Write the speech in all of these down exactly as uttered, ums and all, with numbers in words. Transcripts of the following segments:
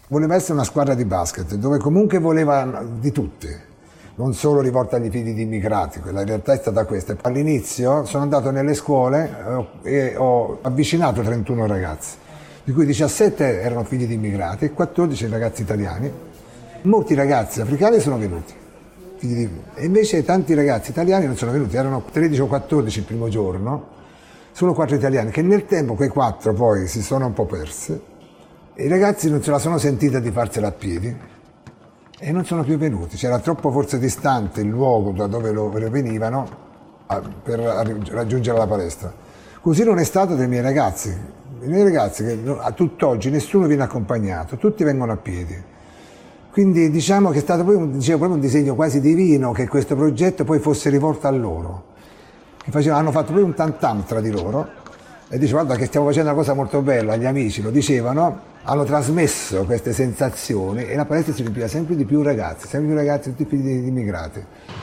voleva essere una squadra di basket, dove comunque voleva di tutti, non solo rivolta agli figli di immigrati, la realtà è stata questa. All'inizio sono andato nelle scuole e ho avvicinato trentuno ragazzi, di cui diciassette erano figli di immigrati e quattordici ragazzi italiani. Molti ragazzi africani sono venuti, figli di... e invece tanti ragazzi italiani non sono venuti, erano tredici o quattordici il primo giorno, solo quattro italiani, che nel tempo quei quattro poi si sono un po' persi. I ragazzi non se la sono sentita di farsela a piedi e non sono più venuti, c'era troppo forse distante il luogo da dove loro venivano a, per raggiungere la palestra. Così non è stato dei miei ragazzi, i miei ragazzi che a tutt'oggi nessuno viene accompagnato, tutti vengono a piedi. Quindi diciamo che è stato poi un, dicevo, proprio un disegno quasi divino che questo progetto poi fosse rivolto a loro, che facevano, hanno fatto proprio un tam tam tra di loro e dicevano guarda che stiamo facendo una cosa molto bella, agli amici lo dicevano, hanno trasmesso queste sensazioni e la palestra si riempiva sempre di più ragazzi, sempre più ragazzi, tutti figli di immigrati.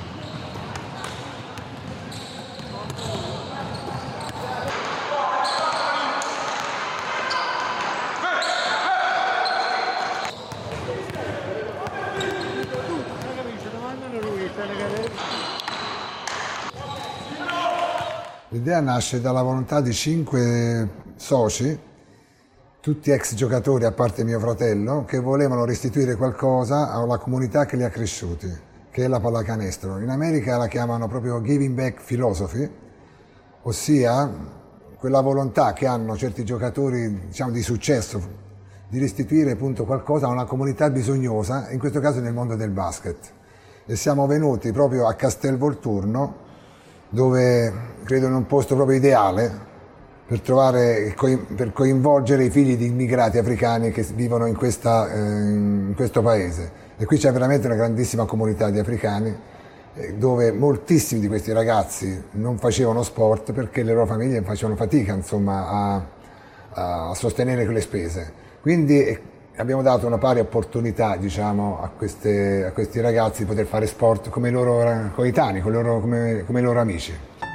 L'idea nasce dalla volontà di cinque soci, tutti ex giocatori a parte mio fratello, che volevano restituire qualcosa alla comunità che li ha cresciuti, che è la pallacanestro. In America la chiamano proprio giving back philosophy, ossia quella volontà che hanno certi giocatori, diciamo, di successo di restituire appunto qualcosa a una comunità bisognosa, in questo caso nel mondo del basket. E siamo venuti proprio a Castelvolturno, dove credo in un posto proprio ideale per trovare, per coinvolgere i figli di immigrati africani che vivono in, questa, eh, in questo paese. E qui c'è veramente una grandissima comunità di africani eh, dove moltissimi di questi ragazzi non facevano sport perché le loro famiglie facevano fatica, insomma, a, a sostenere quelle spese. Quindi eh, abbiamo dato una pari opportunità, diciamo, a, queste, a questi ragazzi di poter fare sport come i loro coetanei, come, loro, come, come i loro amici.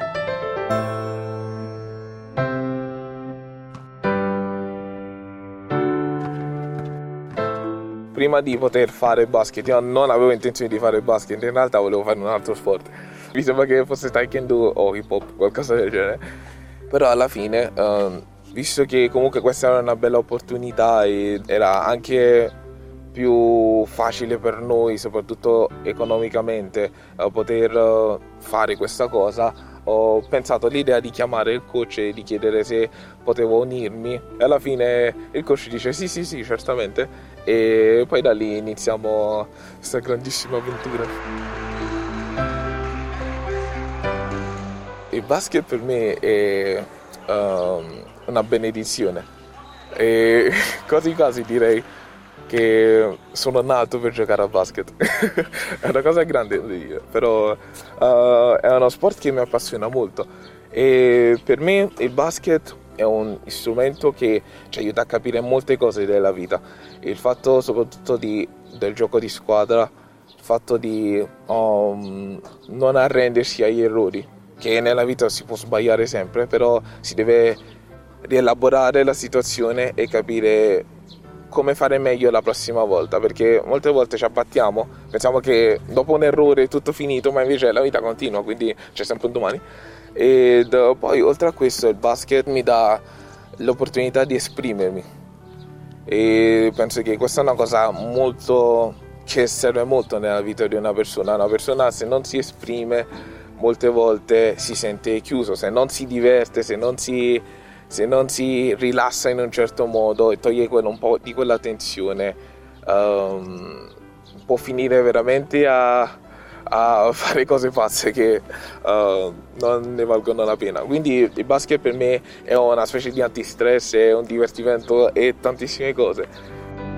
Prima di poter fare basket, io non avevo intenzione di fare basket, in realtà volevo fare un altro sport. Mi sembra che fosse taekwondo o hip hop, qualcosa del genere. Però alla fine, um, visto che comunque questa era una bella opportunità e era anche più facile per noi, soprattutto economicamente, uh, poter uh, fare questa cosa, ho pensato all'idea di chiamare il coach e di chiedere se potevo unirmi. E alla fine il coach dice sì sì sì certamente, e poi da lì iniziamo questa grandissima avventura. Il basket per me è um, una benedizione e quasi quasi direi che sono nato per giocare a basket. È una cosa grande da dire, però uh, è uno sport che mi appassiona molto e per me il basket è un strumento che ci aiuta a capire molte cose della vita. Il fatto soprattutto di, del gioco di squadra, il fatto di um, non arrendersi agli errori, che nella vita si può sbagliare sempre, però si deve rielaborare la situazione e capire come fare meglio la prossima volta, perché molte volte ci abbattiamo, pensiamo che dopo un errore è tutto finito, ma invece la vita continua, quindi c'è sempre un domani. E poi oltre a questo il basket mi dà l'opportunità di esprimermi e penso che questa è una cosa molto che serve molto nella vita di una persona. Una persona se non si esprime molte volte si sente chiuso, se non si diverte, se non si se non si rilassa in un certo modo e toglie quello, un po' di quella tensione, um, può finire veramente a, a fare cose pazze che uh, non ne valgono la pena. Quindi il basket per me è una specie di antistress, è un divertimento e tantissime cose.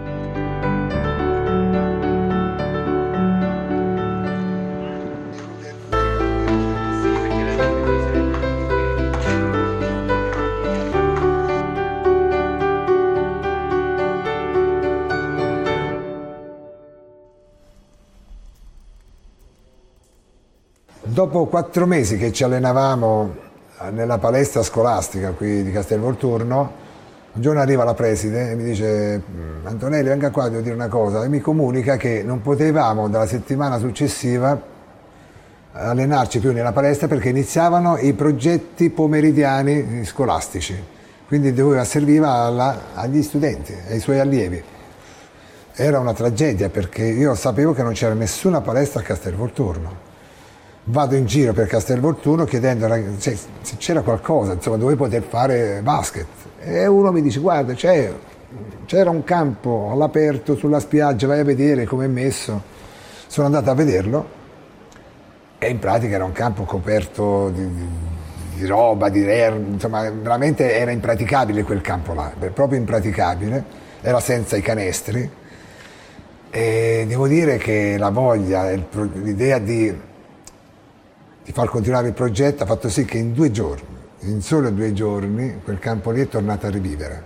Dopo quattro mesi che ci allenavamo nella palestra scolastica qui di Castelvolturno, Un giorno arriva la preside e mi dice: Antonelli, venga qua, devo dire una cosa, e mi comunica che non potevamo dalla settimana successiva allenarci più nella palestra perché iniziavano i progetti pomeridiani scolastici, quindi doveva serviva alla, agli studenti, ai suoi allievi. Era una tragedia perché io sapevo che non c'era nessuna palestra a Castelvolturno. Vado in giro per Castelvolturno chiedendo cioè, se c'era qualcosa, insomma, dove poter fare basket. E uno mi dice: guarda, c'è, c'era un campo all'aperto sulla spiaggia, vai a vedere com'è messo. Sono andato a vederlo e in pratica era un campo coperto di, di, di roba, di erba, insomma, veramente era impraticabile quel campo là, proprio impraticabile, era senza i canestri. E devo dire che la voglia, l'idea di, di far continuare il progetto ha fatto sì che in due giorni, in solo due giorni, quel campo lì è tornato a rivivere.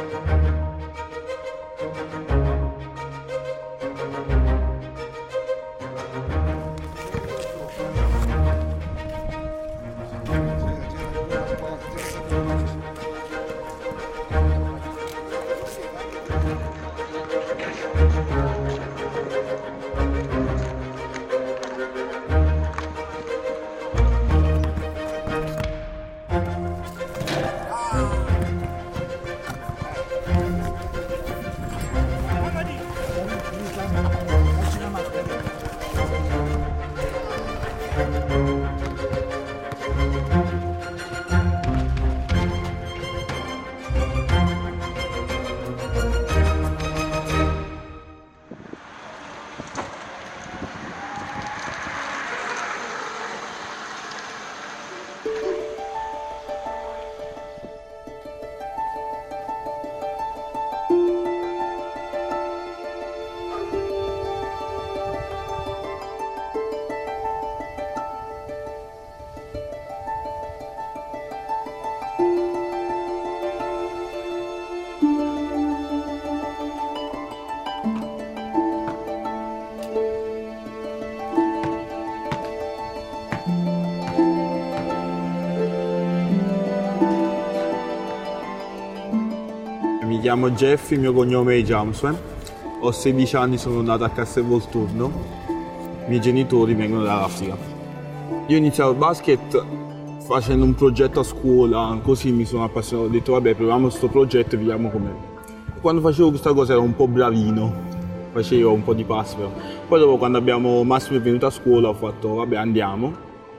Mi chiamo Jeff, il mio cognome è Jamswen, ho sedici anni, sono nato a Castelvolturno, i miei genitori vengono dall'Africa. Io ho iniziato il basket facendo un progetto a scuola, così mi sono appassionato, ho detto vabbè proviamo questo progetto e vediamo com'è. Quando facevo questa cosa ero un po' bravino, facevo un po' di passi però. Poi dopo quando abbiamo Massimo è venuto a scuola ho fatto vabbè andiamo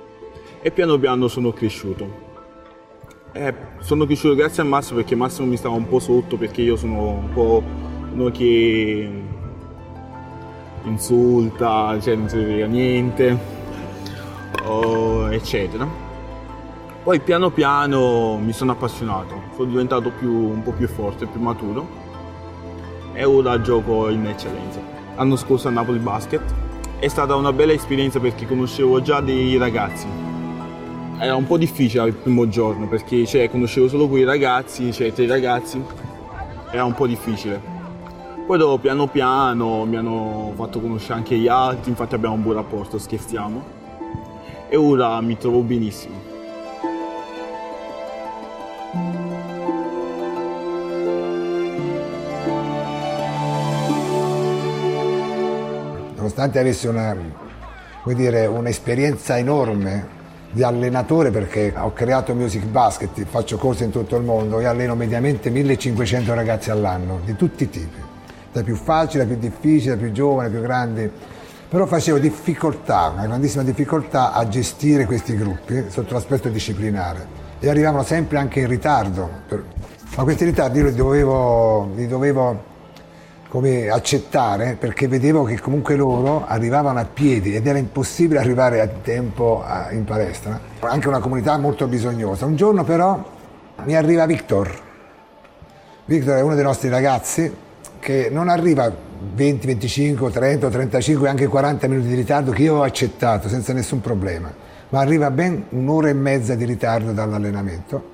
e piano piano sono cresciuto. Eh, sono cresciuto grazie a Massimo perché Massimo mi stava un po' sotto perché io sono un po' uno che insulta, cioè non si vede niente, oh, eccetera. Poi piano piano mi sono appassionato, sono diventato più, un po' più forte, più maturo e ora gioco in eccellenza. L'anno scorso a Napoli Basket è stata una bella esperienza perché conoscevo già dei ragazzi. Era un po' difficile il primo giorno perché cioè, conoscevo solo quei ragazzi, cioè tre ragazzi, era un po' difficile. Poi dopo piano piano mi hanno fatto conoscere anche gli altri, infatti abbiamo un buon rapporto, scherziamo. E ora mi trovo benissimo. Nonostante avessi una, come dire, un'esperienza enorme di allenatore perché ho creato Music Basket, faccio corsi in tutto il mondo e alleno mediamente millecinquecento ragazzi all'anno, di tutti i tipi, dai più facili, dai più difficili, dai più giovani, dai più grandi, però facevo difficoltà, una grandissima difficoltà a gestire questi gruppi sotto l'aspetto disciplinare e arrivavano sempre anche in ritardo, ma questi ritardi io li dovevo, li dovevo come accettare perché vedevo che comunque loro arrivavano a piedi ed era impossibile arrivare a tempo a, in palestra, anche una comunità molto bisognosa. Un giorno però mi arriva Victor. Victor è uno dei nostri ragazzi che non arriva venti, venticinque, trenta, trentacinque, anche quaranta minuti di ritardo che io ho accettato senza nessun problema, ma arriva ben un'ora e mezza di ritardo dall'allenamento.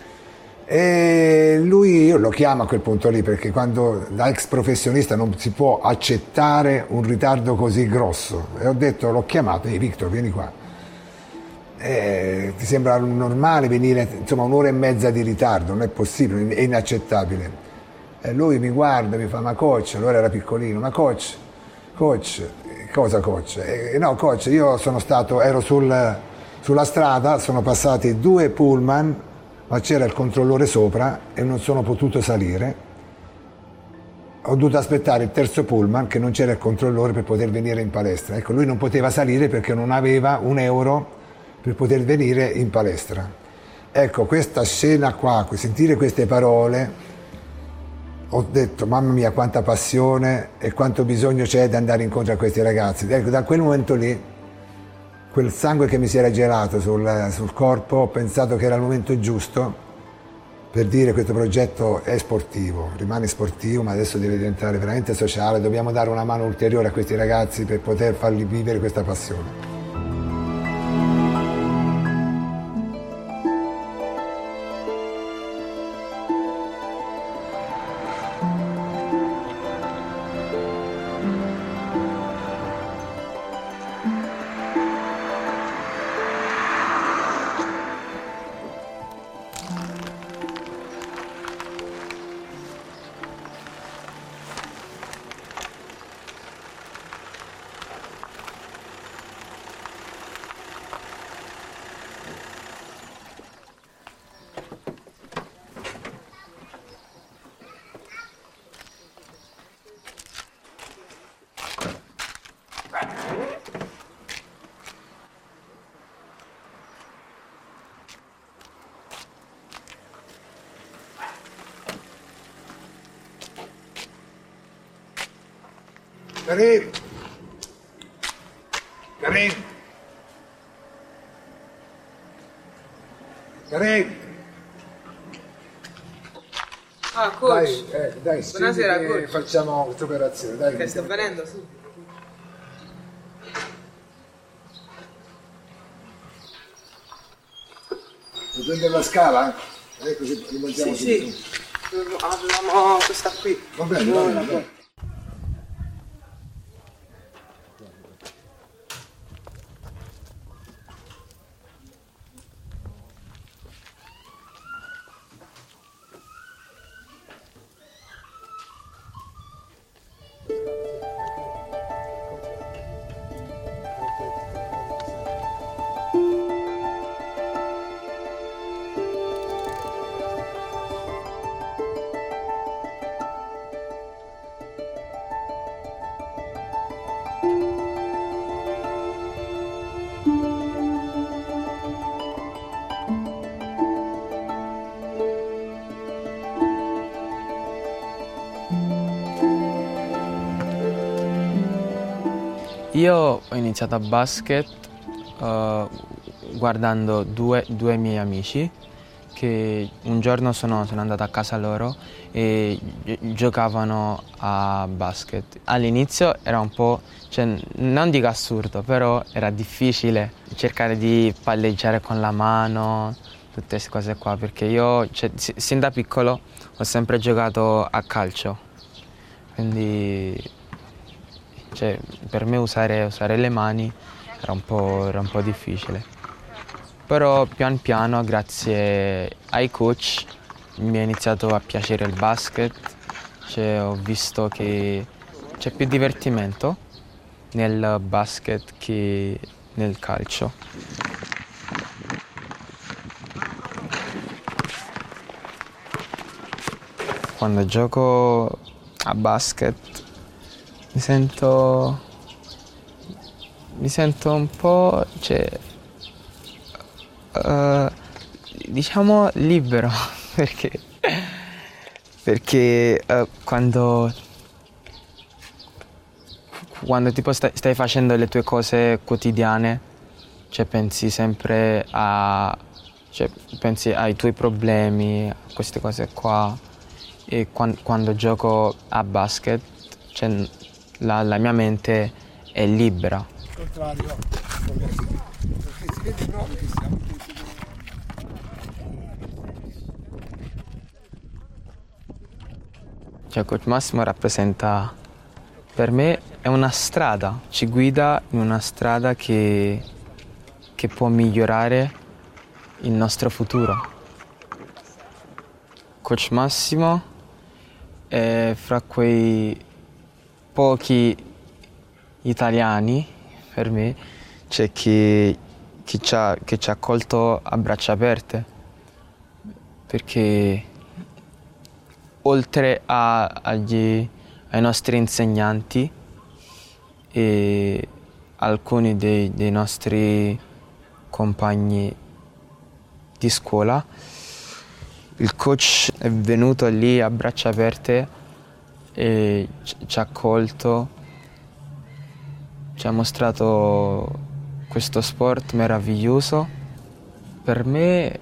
E lui, io lo chiamo a quel punto lì perché quando da ex professionista non si può accettare un ritardo così grosso e ho detto, l'ho chiamato, ehi Victor vieni qua, Eh, ti sembra normale venire insomma un'ora e mezza di ritardo? Non è possibile, è inaccettabile. E lui mi guarda, mi fa: ma coach, allora era piccolino, ma coach, coach, cosa coach? Eh, no coach, io sono stato, ero sul, sulla strada, sono passati due pullman, ma c'era il controllore sopra e non sono potuto salire. Ho dovuto aspettare il terzo pullman, che non c'era il controllore, per poter venire in palestra. Ecco, lui non poteva salire perché non aveva un euro per poter venire in palestra. Ecco, questa scena qua, sentire queste parole, ho detto: mamma mia, quanta passione e quanto bisogno c'è di andare incontro a questi ragazzi. Ecco, da quel momento lì, quel sangue che mi si era gelato sul, sul corpo, ho pensato che era il momento giusto per dire: questo progetto è sportivo, rimane sportivo, ma adesso deve diventare veramente sociale, dobbiamo dare una mano ulteriore a questi ragazzi per poter farli vivere questa passione. Karim! Karim! Karim! Ah, coach. Dai, eh, dai, Buonasera, che coach. facciamo questa operazione. Dai, Che sta venendo, sì. Vuoi prendere la scala? Eh, così rimontiamo Sì, sì. subito. Avevamo questa qui. Va bene, va bene, dai. Io ho iniziato a basket uh, guardando due, due miei amici che un giorno sono, sono andato a casa loro e giocavano a basket. All'inizio era un po', cioè, non dico assurdo, però era difficile cercare di palleggiare con la mano, tutte queste cose qua, perché io, cioè, sin da piccolo ho sempre giocato a calcio, quindi cioè, per me usare, usare le mani era un po', era un po' difficile. Però pian piano, grazie ai coach, mi è iniziato a piacere il basket, cioè, ho visto che c'è più divertimento nel basket che nel calcio. Quando gioco a basket mi sento, mi sento un po', cioè, uh, diciamo libero, perché, perché uh, quando, quando tipo stai, stai facendo le tue cose quotidiane, cioè pensi sempre a, cioè, pensi ai tuoi problemi, a queste cose qua, e quando, quando gioco a basket, cioè, La, la mia mente è libera. Contrario, perché si vede proprio che siamo tutti. Cioè, Coach Massimo rappresenta, per me è una strada, ci guida in una strada che, che può migliorare il nostro futuro. Coach Massimo è fra quei pochi italiani, per me, cioè che, che, ci ha, che ci ha accolto a braccia aperte, perché oltre a, agli, ai nostri insegnanti e alcuni dei, dei nostri compagni di scuola, il coach è venuto lì a braccia aperte e ci ha accolto, ci ha mostrato questo sport meraviglioso. Per me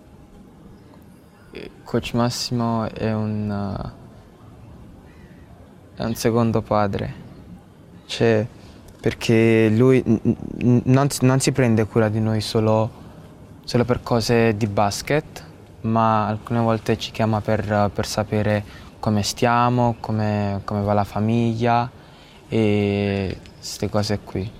Coach Massimo è un, è un secondo padre, cioè, perché lui non, non si prende cura di noi solo, solo per cose di basket, ma alcune volte ci chiama per, per sapere come stiamo, come, come va la famiglia e queste cose qui.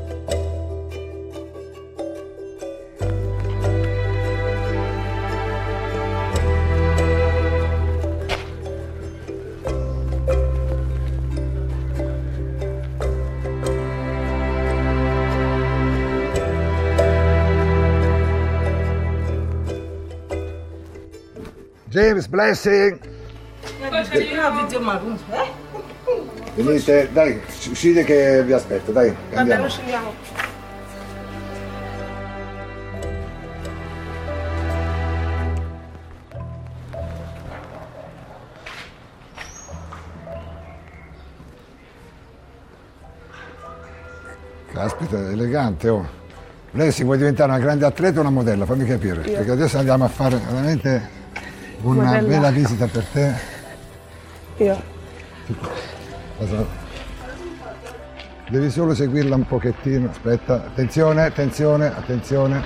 James, blessing! Venite, dai, uscite che vi aspetto, dai, andiamo. Vabbè, scendiamo. Caspita, elegante, oh. Lei si vuoi diventare una grande atleta o una modella? Fammi capire, Io. perché adesso andiamo a fare veramente una modella. Bella visita per te. Io. Devi solo seguirla un pochettino, aspetta, attenzione, attenzione, attenzione.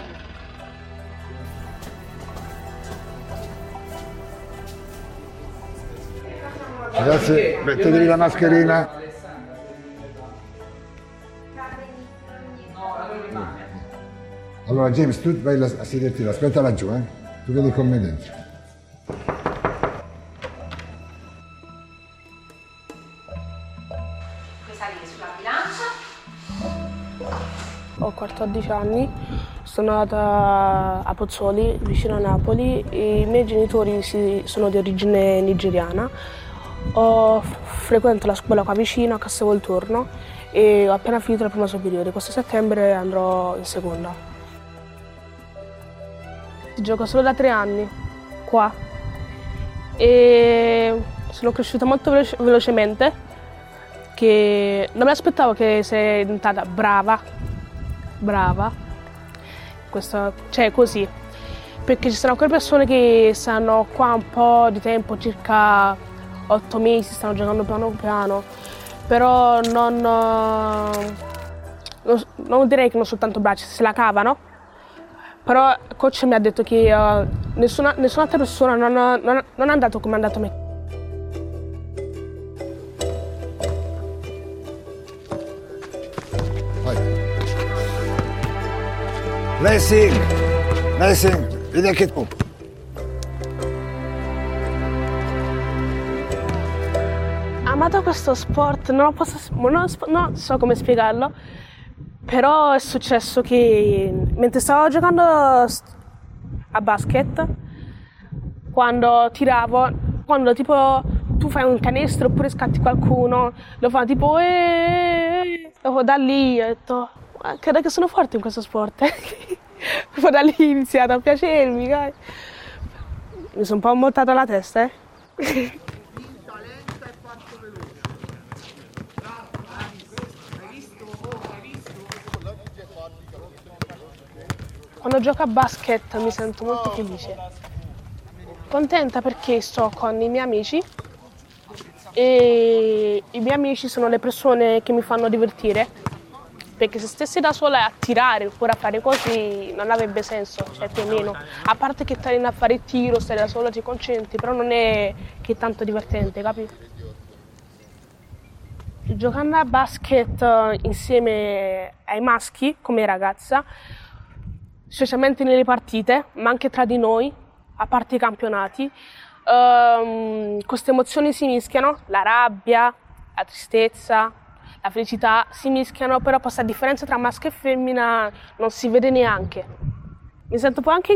Ragazzi, mettetevi la mascherina. Allora James, tu vai a sederti là, aspetta laggiù, eh? Tu vedi con me dentro. Puoi salire sulla bilancia. Ho quattordici anni, sono nata a Pozzuoli, vicino a Napoli. I miei genitori si, sono di origine nigeriana. Ho frequento la scuola qua vicino, a Castelvolturno, e ho appena finito la prima superiore. Questo settembre andrò in seconda. Gioco solo da tre anni qua e sono cresciuta molto veloce, velocemente, che non mi aspettavo che sei diventata brava, brava, questo, cioè così, perché ci sono quelle persone che stanno qua un po' di tempo, circa otto mesi, stanno giocando piano piano, però non, non, non direi che non soltanto braccia, se la cavano. Però il coach mi ha detto che uh, nessuna, nessun'altra persona non, non, non è andato come è andato a me. Vai. Blessing! Blessing! Vedi anche tu! Amato questo sport, non, posso, non, non so come spiegarlo. Però è successo che mentre stavo giocando a basket, quando tiravo, quando tipo tu fai un canestro oppure scatti qualcuno, lo fa tipo eeeh, dopo da lì ho detto credo che sono forte in questo sport. Dopo da lì ho iniziato a piacermi, dai. Mi sono un po' montata la testa, eh. Quando gioco a basket mi sento molto felice, contenta perché sto con i miei amici e i miei amici sono le persone che mi fanno divertire, perché se stessi da sola a tirare oppure a fare così non avrebbe senso, cioè più o meno, a parte che stai a fare il tiro, stai da sola, ti concentri, però non è che è tanto divertente, capi? Giocando a basket insieme ai maschi, come ragazza, specialmente nelle partite, ma anche tra di noi, a parte i campionati, ehm, queste emozioni si mischiano, la rabbia, la tristezza, la felicità si mischiano, però questa differenza tra maschio e femmina non si vede neanche. Mi sento poi anche in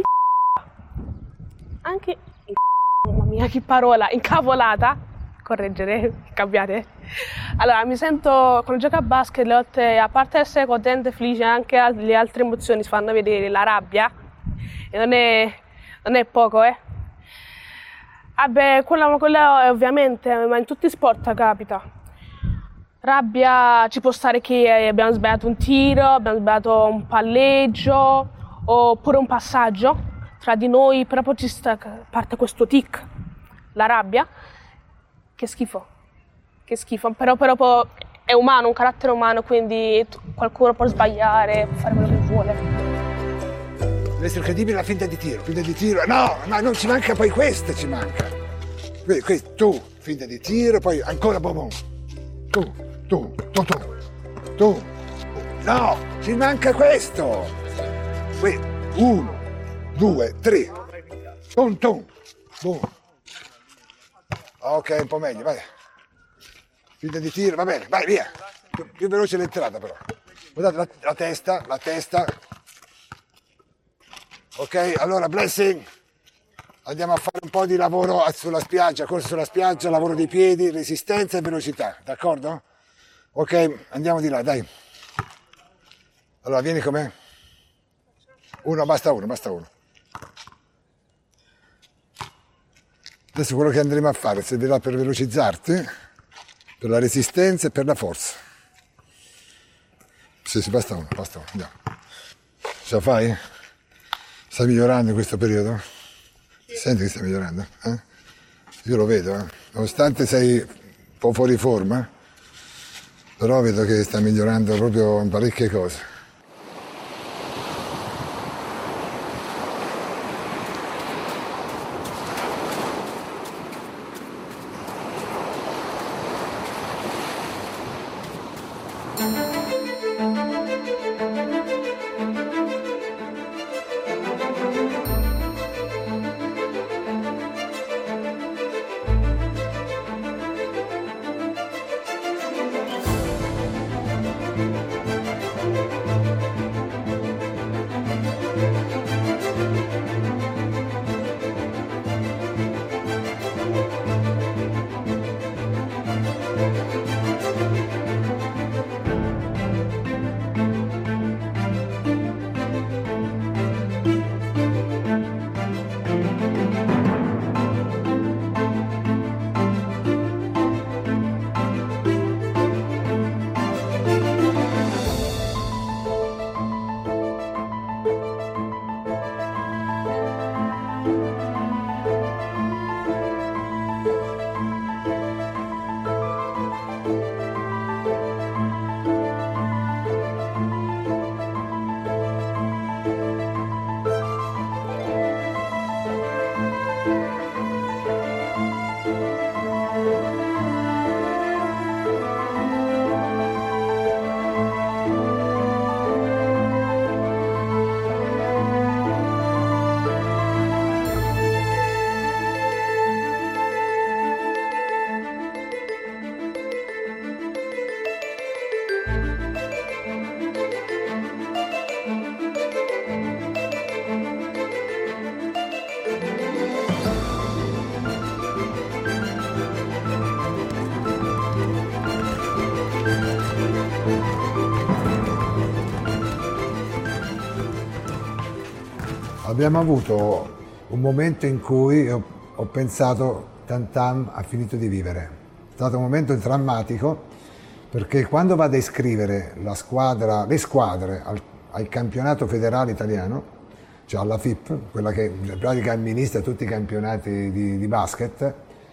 anche in mamma mia che parola, incavolata, correggere, cambiare. Allora mi sento, quando gioco a basket, le volte, a parte essere contenta e felice, anche le altre emozioni si fanno vedere, la rabbia, e non è, non è poco, eh. Vabbè, quella, quella ovviamente, ma in tutti i sport capita. Rabbia, ci può stare che abbiamo sbagliato un tiro, abbiamo sbagliato un palleggio, oppure un passaggio tra di noi, però poi ci sta, parte questo tic, la rabbia, che schifo, che schifo, però, però poi è umano, un carattere umano, quindi qualcuno può sbagliare, può fare quello che vuole. Deve essere credibile la finta di tiro, finta di tiro, no, ma non ci manca poi questa, ci manca. Qui, qui, tu, finta di tiro, poi ancora boom, tu, tu, tu, tu, tu, no, ci manca questo. Qui, uno, due, tre, tum, tum, boom. Ok, un po' meglio, vai. Finta di tiro, va bene, vai, via. Più, più veloce l'entrata però. Guardate la, la testa, la testa. Ok, allora Blessing, andiamo a fare un po' di lavoro sulla spiaggia, corso sulla spiaggia, lavoro dei piedi, resistenza e velocità, d'accordo? Ok, andiamo di là, dai. Allora, vieni con me. Uno, basta uno, basta uno. Adesso quello che andremo a fare servirà per velocizzarti, per la resistenza e per la forza. Sì, sì, basta uno, basta uno, andiamo. Ce la fai? Stai migliorando in questo periodo? Senti che stai migliorando? Eh? Io lo vedo, eh? Nonostante sei un po' fuori forma, però vedo che stai migliorando proprio in parecchie cose. Abbiamo avuto un momento in cui ho, ho pensato Tam Tam ha finito di vivere. È stato un momento drammatico perché quando vado a iscrivere la squadra, le squadre al, al campionato federale italiano, cioè alla F I P, quella che in pratica amministra tutti i campionati di, di basket,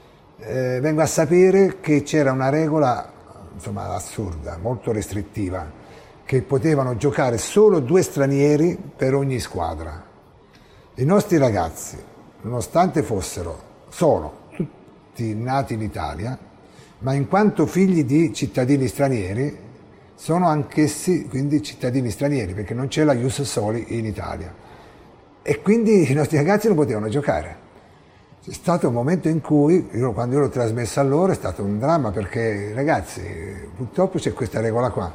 eh, vengo a sapere che c'era una regola insomma assurda, molto restrittiva, che potevano giocare solo due stranieri per ogni squadra. I nostri ragazzi, nonostante fossero, sono tutti nati in Italia, ma in quanto figli di cittadini stranieri sono anch'essi quindi cittadini stranieri, perché non c'è la ius soli in Italia. E quindi i nostri ragazzi non potevano giocare. C'è stato un momento in cui, io, quando io l'ho trasmessa a loro, è stato un dramma, perché ragazzi, purtroppo c'è questa regola qua.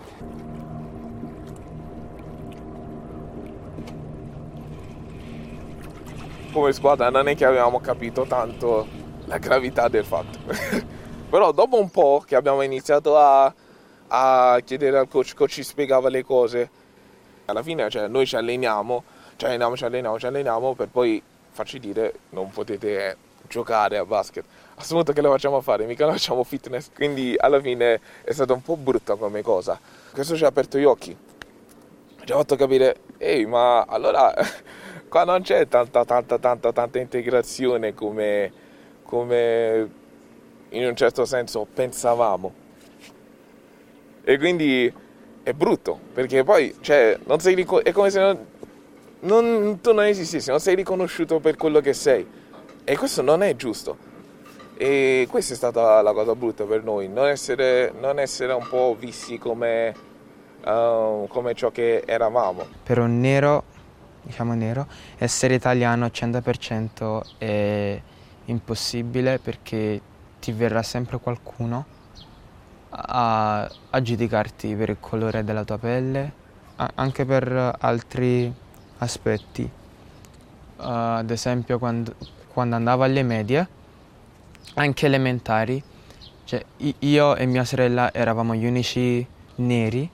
Come squadra non è che avevamo capito tanto la gravità del fatto. Però dopo un po' che abbiamo iniziato a, a chiedere al coach, il coach ci spiegava le cose. Alla fine, cioè, noi ci alleniamo, ci alleniamo, ci alleniamo, ci alleniamo, per poi farci dire non potete giocare a basket. A questo punto che lo facciamo fare? Mica lo facciamo fitness. Quindi alla fine è stata un po' brutta come cosa. Questo ci ha aperto gli occhi. Ci ha fatto capire, ehi, ma allora qua non c'è tanta, tanta, tanta, tanta integrazione come, come in un certo senso pensavamo. E quindi è brutto, perché poi, cioè, non sei ricon- è come se non, non, tu non esistessi, non sei riconosciuto per quello che sei. E questo non è giusto. E questa è stata la cosa brutta per noi, non essere, non essere un po' visti come, uh, come ciò che eravamo. Per un nero, diciamo nero, essere italiano al cento per cento è impossibile, perché ti verrà sempre qualcuno a, a giudicarti per il colore della tua pelle, a, anche per altri aspetti. Uh, ad esempio quando, quando andavo alle medie, anche elementari, cioè, io e mia sorella eravamo gli unici neri,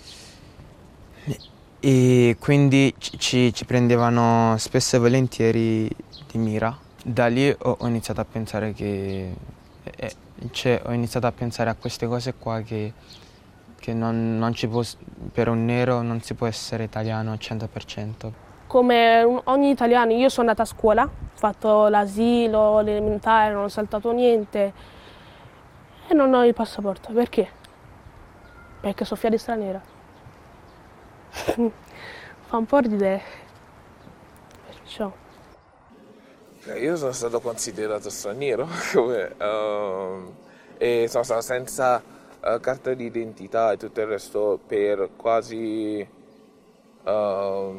e quindi ci, ci prendevano spesso e volentieri di mira. Da lì ho, ho iniziato a pensare che eh, cioè, ho iniziato a pensare a queste cose qua, che, che non, non ci può, per un nero non si può essere italiano al cento per cento. Come ogni italiano, io sono andata a scuola, ho fatto l'asilo, l'elementare, non ho saltato niente e non ho il passaporto. Perché? Perché sono figlio di straniera. Fa un po' ridere. Perciò. Io sono stato considerato straniero come, uh, e sono stato senza uh, carta d'identità e tutto il resto per quasi uh,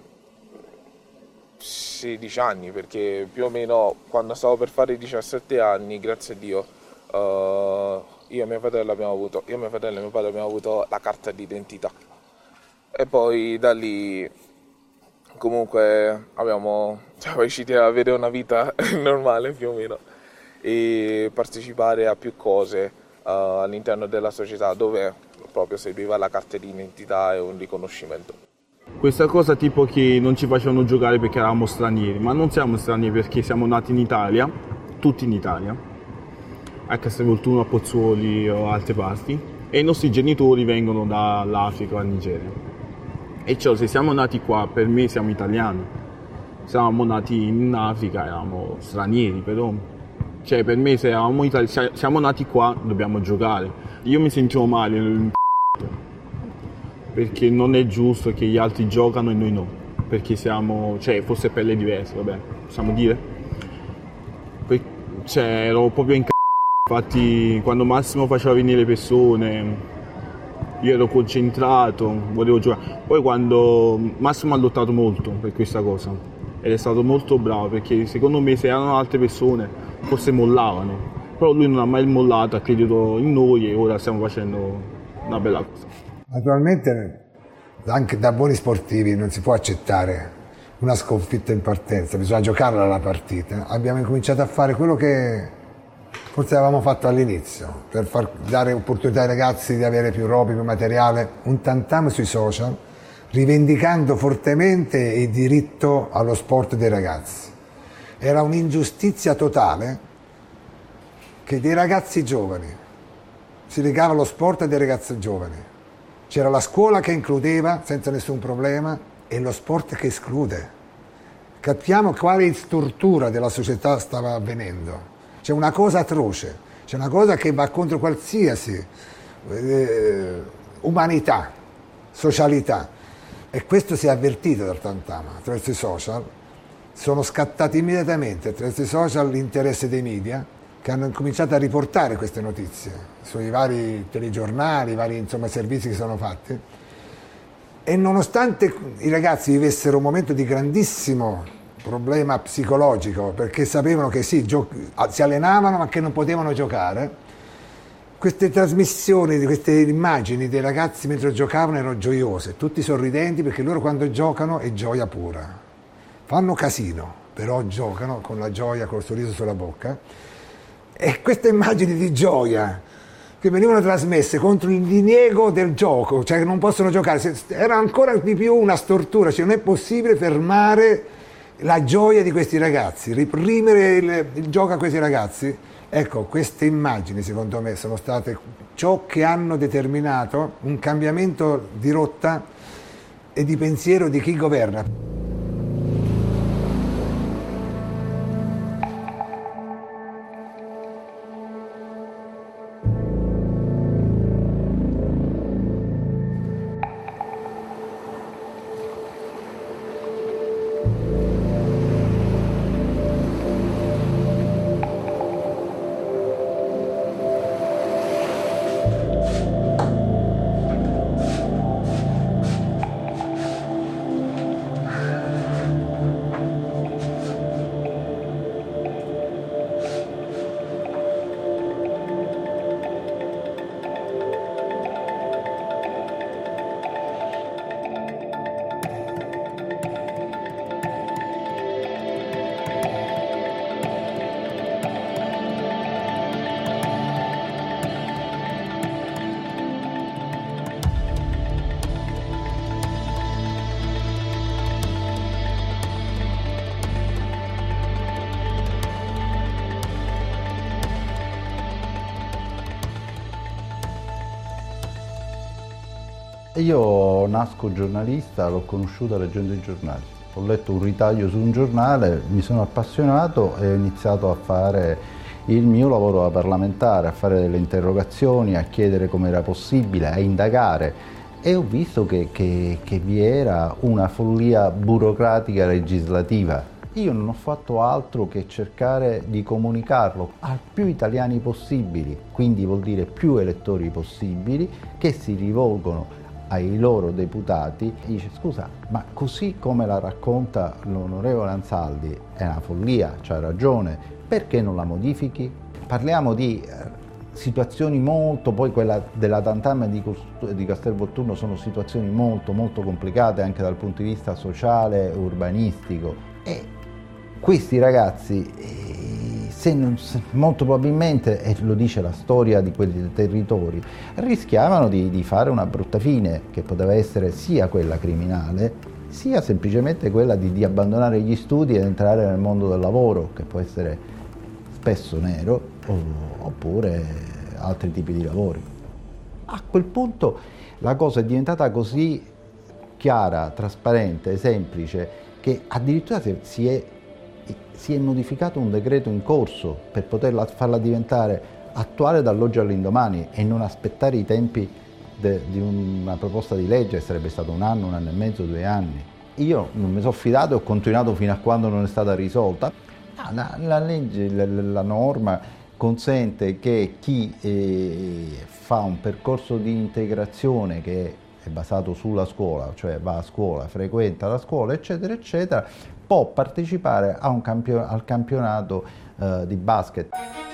sedici anni, perché più o meno quando stavo per fare i diciassette anni, grazie a Dio, uh, io e mio fratello abbiamo avuto, io, mio fratello e mio padre abbiamo avuto la carta d'identità. E poi da lì comunque abbiamo, siamo riusciti ad avere una vita normale più o meno e partecipare a più cose uh, all'interno della società, dove proprio serviva la carta di identità e un riconoscimento. Questa cosa tipo che non ci facevano giocare perché eravamo stranieri, ma non siamo stranieri perché siamo nati in Italia, tutti in Italia, a Castelvolturno, a Pozzuoli o altre parti, e i nostri genitori vengono dall'Africa o dalla Nigeria. E ciò, se siamo nati qua, per me siamo italiani. Se siamo nati in Africa, eravamo stranieri, però. Cioè, per me, se eravamo itali- se siamo nati qua, dobbiamo giocare. Io mi sentivo male nel perché non è giusto che gli altri giocano e noi no. Perché siamo, cioè, forse pelle diverse, vabbè, possiamo dire. Per- cioè, ero proprio in c***o. Infatti, quando Massimo faceva venire le persone, io ero concentrato, volevo giocare. Poi quando Massimo ha lottato molto per questa cosa ed è stato molto bravo, perché secondo me se erano altre persone forse mollavano, però lui non ha mai mollato, ha creduto in noi e ora stiamo facendo una bella cosa. Naturalmente anche da buoni sportivi non si può accettare una sconfitta in partenza, bisogna giocarla la partita. Abbiamo incominciato a fare quello che forse avevamo fatto all'inizio, per far dare opportunità ai ragazzi di avere più robe, più materiale, un tantam sui social, rivendicando fortemente il diritto allo sport dei ragazzi. Era un'ingiustizia totale che dei ragazzi giovani si legava allo sport dei ragazzi giovani. C'era la scuola che includeva senza nessun problema e lo sport che esclude. Capiamo quale stortura della società stava avvenendo. C'è una cosa atroce, c'è una cosa che va contro qualsiasi eh, umanità, socialità. E questo si è avvertito dal Tantam attraverso i social. Sono scattati immediatamente attraverso i social l'interesse dei media, che hanno cominciato a riportare queste notizie sui vari telegiornali, i vari insomma, servizi che sono fatti. E nonostante i ragazzi vivessero un momento di grandissimo problema psicologico, perché sapevano che sì, gio- si allenavano ma che non potevano giocare, queste trasmissioni, queste immagini dei ragazzi mentre giocavano erano gioiose, tutti sorridenti, perché loro quando giocano è gioia pura. Fanno casino, però giocano con la gioia, col sorriso sulla bocca. E queste immagini di gioia che venivano trasmesse contro il diniego del gioco, cioè che non possono giocare, era ancora di più una stortura, cioè non è possibile fermare la gioia di questi ragazzi, reprimere il, il gioco a questi ragazzi. Ecco, queste immagini secondo me sono state ciò che hanno determinato un cambiamento di rotta e di pensiero di chi governa. Io nasco giornalista, l'ho conosciuta leggendo i giornali. Ho letto un ritaglio su un giornale, mi sono appassionato e ho iniziato a fare il mio lavoro da parlamentare, a fare delle interrogazioni, a chiedere come era possibile, a indagare, e ho visto che, che, che vi era una follia burocratica legislativa. Io non ho fatto altro che cercare di comunicarlo a più italiani possibili, quindi vuol dire più elettori possibili che si rivolgono ai loro deputati e dice: scusa, ma così come la racconta l'onorevole Ansaldi è una follia, c'ha ragione, perché non la modifichi? Parliamo di eh, situazioni molto, poi quella della Tantam di, di Castelvolturno sono situazioni molto molto complicate anche dal punto di vista sociale e urbanistico, e questi ragazzi eh, se non, se, molto probabilmente, e lo dice la storia di quei territori, rischiavano di, di fare una brutta fine, che poteva essere sia quella criminale sia semplicemente quella di, di abbandonare gli studi ed entrare nel mondo del lavoro, che può essere spesso nero o, oppure altri tipi di lavori. A quel punto la cosa è diventata così chiara, trasparente, semplice, che addirittura si è si è modificato un decreto in corso per poterla farla diventare attuale dall'oggi all'indomani e non aspettare i tempi de, di una proposta di legge, che sarebbe stato un anno, un anno e mezzo, due anni. Io non mi sono fidato e ho continuato fino a quando non è stata risolta. Ah, la, la legge, la, la norma consente che chi eh, fa un percorso di integrazione che è basato sulla scuola, cioè va a scuola, frequenta la scuola, eccetera, eccetera, può partecipare a un campio- al campionato eh, di basket.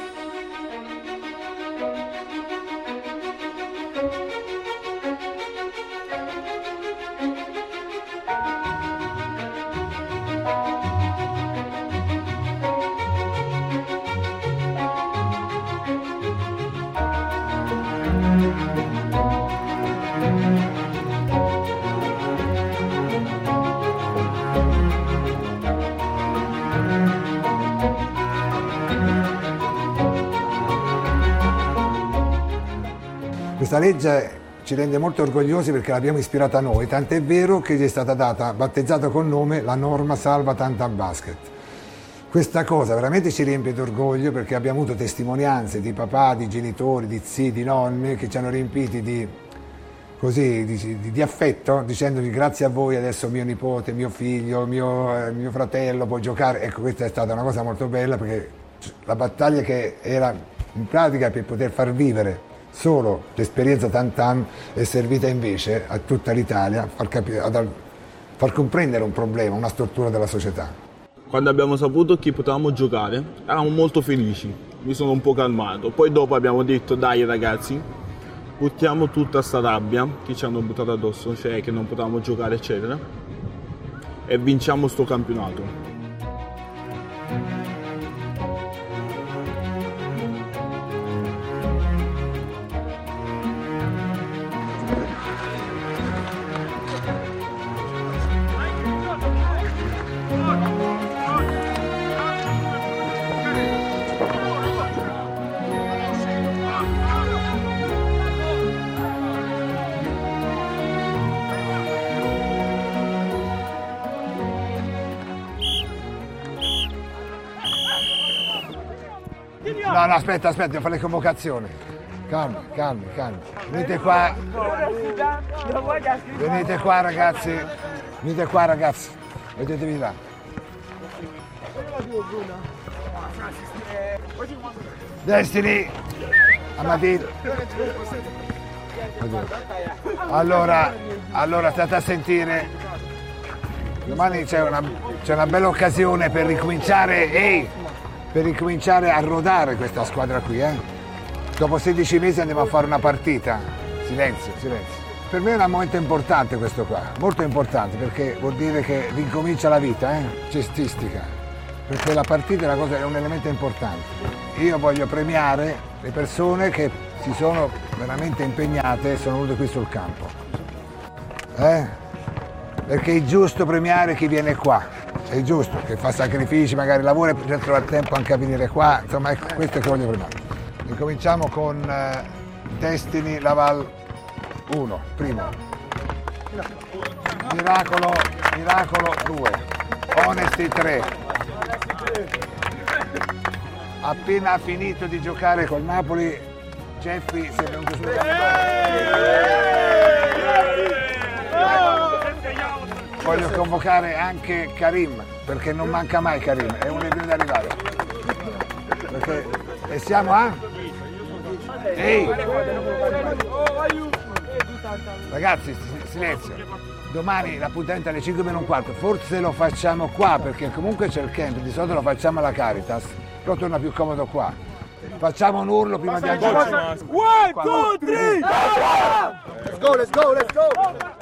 Questa legge ci rende molto orgogliosi perché l'abbiamo ispirata noi, tant'è vero che gli è stata data, battezzata col nome, la norma salva Tantam Basket. Questa cosa veramente ci riempie d'orgoglio, perché abbiamo avuto testimonianze di papà, di genitori, di zii, di nonni che ci hanno riempiti di, così, di, di affetto, dicendovi: grazie a voi adesso mio nipote, mio figlio, mio, eh, mio fratello può giocare. Ecco, questa è stata una cosa molto bella, perché La battaglia che era in pratica per poter far vivere solo l'esperienza Tantan è servita invece a tutta l'Italia, far, capire, ad, far comprendere un problema, una struttura della società. Quando abbiamo saputo che potevamo giocare, eravamo molto felici, mi sono un po' calmato. Poi dopo abbiamo detto, dai ragazzi, buttiamo tutta sta rabbia che ci hanno buttato addosso, cioè che non potevamo giocare eccetera, e vinciamo sto campionato. No, no, aspetta, aspetta, devo fare le convocazioni. Calmi, calmi, calmi. Venite qua. Venite qua ragazzi. Venite qua ragazzi. Vedetevi là. Destiny. Amadil. Allora, allora state a sentire. Domani c'è una, c'è una bella occasione per ricominciare. Ehi! Per ricominciare a rodare questa squadra qui, eh? Dopo sedici mesi andiamo a fare una partita. Silenzio, silenzio. Per me è un momento importante questo qua, molto importante, perché vuol dire che ricomincia la vita, eh? Cestistica. Perché la partita è, una cosa, è un elemento importante. Io voglio premiare le persone che si sono veramente impegnate e sono venute qui sul campo. Eh? Perché è giusto premiare chi viene qua. È giusto, che fa sacrifici, magari lavora per trovare tempo anche a venire qua, insomma è questo che voglio premiare. Incominciamo con eh, Destiny Laval uno, primo. Miracolo, Miracolo due. Honesty tre. Appena finito di giocare col Napoli, Jeffrey si è venuto sul campo. Voglio convocare anche Karim, perché non manca mai Karim, è uno dei primi da arrivare. Perché, e siamo a? Ehi! Ragazzi, silenzio. Domani l'appuntamento alle cinque meno un quarto, forse lo facciamo qua, perché comunque c'è il camp, di solito lo facciamo alla Caritas, però torna più comodo qua. Facciamo un urlo prima di andare. One, two, three! Let's go, let's go, let's go!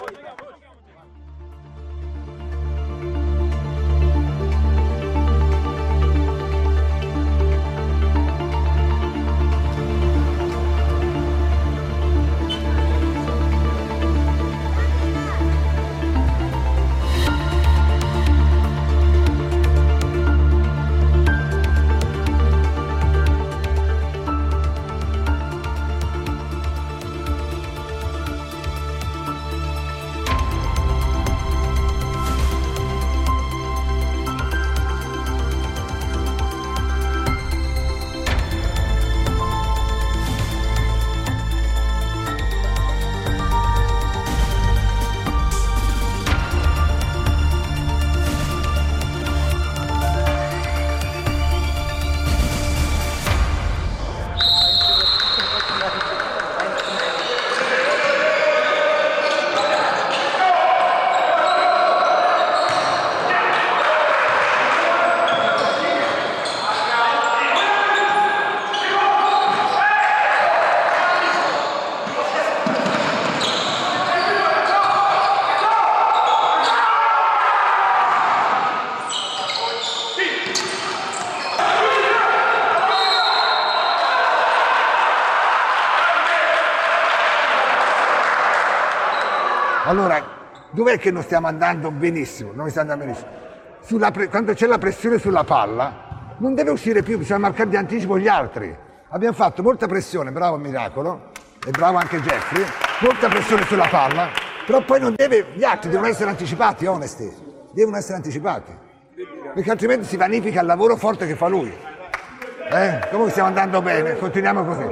Allora, dov'è che non stiamo andando benissimo? Non stiamo andando benissimo. Sulla pre- quando c'è la pressione sulla palla, non deve uscire più, bisogna marcare di anticipo gli altri. Abbiamo fatto molta pressione, bravo Miracolo, e bravo anche Jeffrey, molta pressione sulla palla, però poi non deve, gli altri devono essere anticipati, onesti, devono essere anticipati, perché altrimenti si vanifica il lavoro forte che fa lui. Eh? Comunque stiamo andando bene, continuiamo così.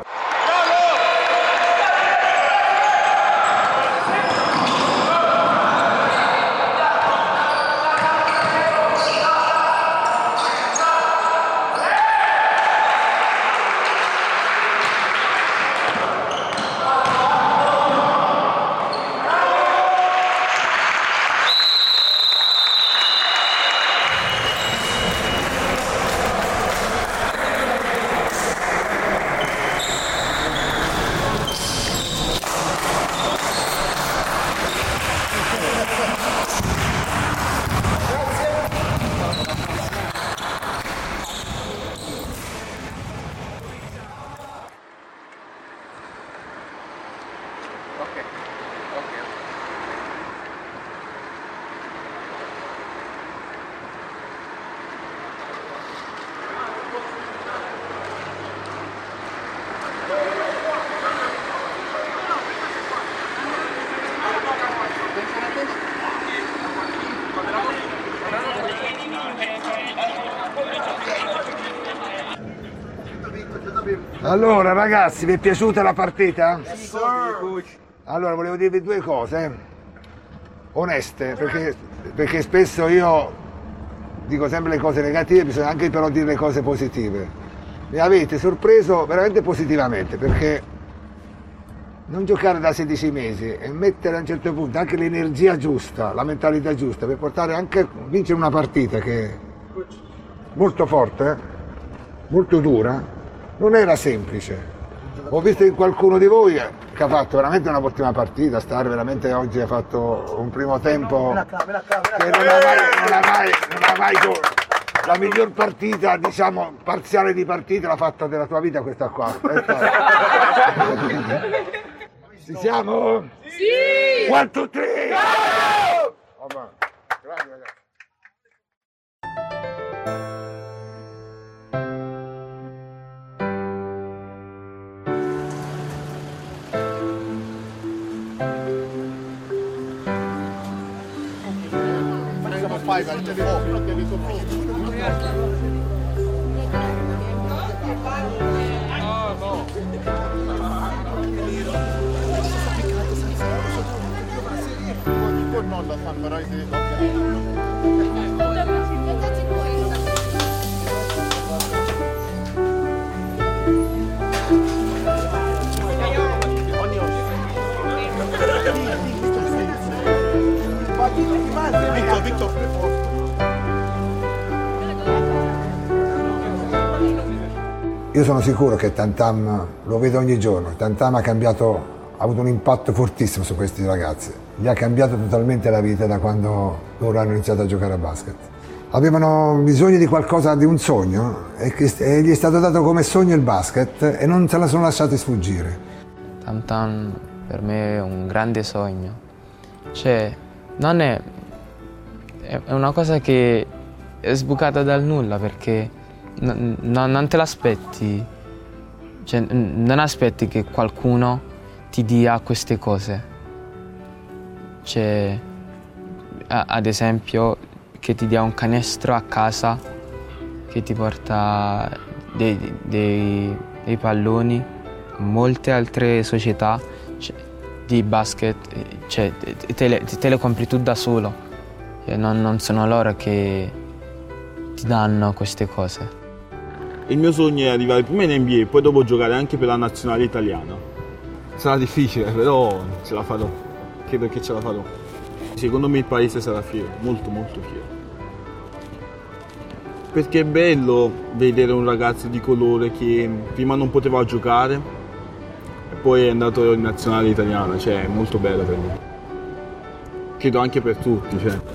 Allora ragazzi, vi è piaciuta la partita? Allora volevo dirvi due cose oneste, perché, perché spesso io dico sempre le cose negative, bisogna anche però dire le cose positive. Mi avete sorpreso veramente positivamente, perché non giocare da sedici mesi e mettere a un certo punto anche l'energia giusta, la mentalità giusta per portare anche a vincere una partita che è molto forte, molto dura, non era semplice. Ho visto in qualcuno di voi che ha fatto veramente una ottima partita, Star veramente oggi ha fatto un primo tempo che non ha mai, non ha mai, non ha mai la miglior partita, diciamo, parziale di partita l'ha fatta della tua vita questa qua. Ci siamo? Sì! One, two, three! Go! Oh, grazie ragazzi. Fai, vai, te li offro, te li offro. Non la fanno, però Victor, Victor, io sono sicuro che Tantam, lo vedo ogni giorno, Tantam ha cambiato, ha avuto un impatto fortissimo su questi ragazzi, gli ha cambiato totalmente la vita da quando loro hanno iniziato a giocare a basket. Avevano bisogno di qualcosa, di un sogno, e, che, e gli è stato dato come sogno il basket e non se la sono lasciati sfuggire. Tantam per me è un grande sogno, cioè non è, è una cosa che è sbucata dal nulla, perché no, no, non te l'aspetti, cioè non aspetti che qualcuno ti dia queste cose, cioè ad esempio che ti dia un canestro a casa, che ti porta dei, dei, dei palloni, molte altre società cioè, di basket, cioè, te, le, te le compri tu da solo, cioè, non, non sono loro che ti danno queste cose. Il mio sogno è arrivare prima in N B A e poi dopo giocare anche per la nazionale italiana. Sarà difficile, però ce la farò, credo che ce la farò. Secondo me il paese sarà fiero, molto molto fiero. Perché è bello vedere un ragazzo di colore che prima non poteva giocare e poi è andato in nazionale italiana, cioè è molto bello per me. Credo anche per tutti. Cioè.